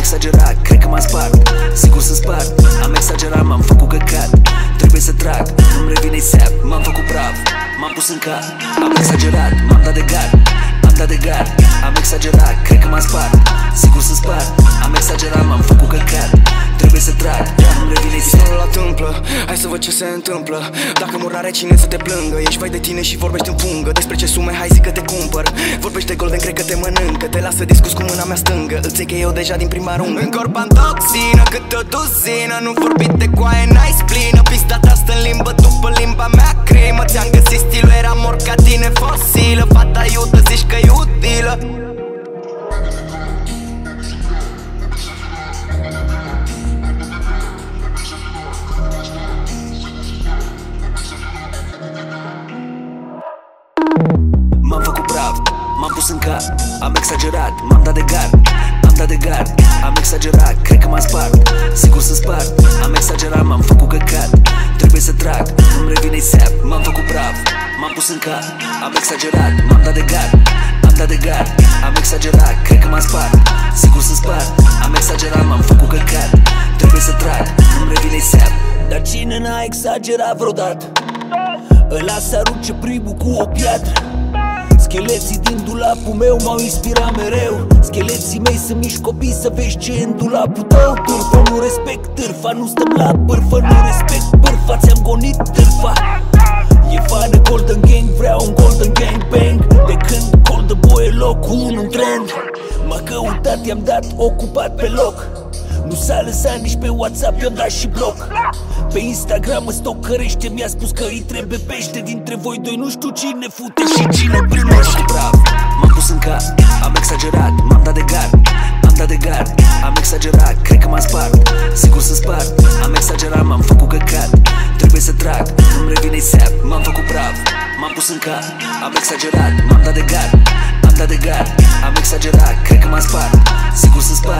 exagerat, cred că m-am spart. Sigur să spart, am exagerat, m-am făcut căcat. Trebuie să trag, nu-mi revine seap, m-am făcut praf. M-am pus în cap, am exagerat, m-am dat de gard. Am dat de gard, am exagerat, cred că m-am spart. Sigur să spart, am exagerat, m-am făcut căcat. Trebuie să trag, nu-mi revine seap. Nu la tâmplă, hai să văd ce se întâmplă. Dacă mor n-are cine să te plângă. Ești vai de tine și vorbești în fungă. Despre ce sume, hai zic că te cumpăr. Vorbește golden, cred că te mănâncă. Te lasă discus cu mâna mea stângă. Îți zic că eu deja din prima rungă. În corp am toxină, cât o duzină. Nu vorbi de coaie, n-ai splină. Pista ta stă în limbă, după limba mea crimă. Ți-am găsit stilul, era mor ca tine fosilă. Fata iută, zici că e utilă. M-am făcut praf, m-am pus în cap. Am exagerat, m-am dat de gard. Am dat de gard, am exagerat, cred că m-am spart. Sigur să spart, am exagerat, m-am făcut căcat. Trebuie să trag, nu-mi revine seap. M-am făcut praf, m-am pus în cap. Am exagerat, m-am dat de gard. Am dat de gard, am exagerat, cred că m-am spart. Sigur să spart, am exagerat, m-am făcut căcat. Trebuie să trag, nu-mi revine seap. Dar cine n-a exagerat vreodată? Ăla s-arunce primul cu o piatră. Scheleții din dulapul meu m-au inspirat mereu. Scheleții mei sunt mici copii, să vezi ce e în dulapul tău. Târfă, nu respect târfa, nu stăm la bârfă. Nu respect bârfa, ți-am gonit târfa. E fană Golden Gang, vreau un Golden Gang Bang. De când Golden Boy e locul 1 în trend. M-a căutat, i-am dat ocupat pe loc. Nu s-a lăsat nici pe WhatsApp, i-am dat și bloc. Pe Instagram mă stocărește, mi-a spus că îi trebuie pește. Dintre voi doi nu știu cine fute și cine primește. M-am bravo, m-am pus în cap, am exagerat, m-am dat de gard. Am dat de gard, am exagerat, cred că m-am spart. Sigur să spart, am exagerat, m-am făcut căcat. Trebuie să trag, nu-mi revine seap. M-am făcut praf, m-am pus în cap, am exagerat, m-am dat de gard. Am dat de gard, am exagerat, cred că m-am spart. Sigur să spart.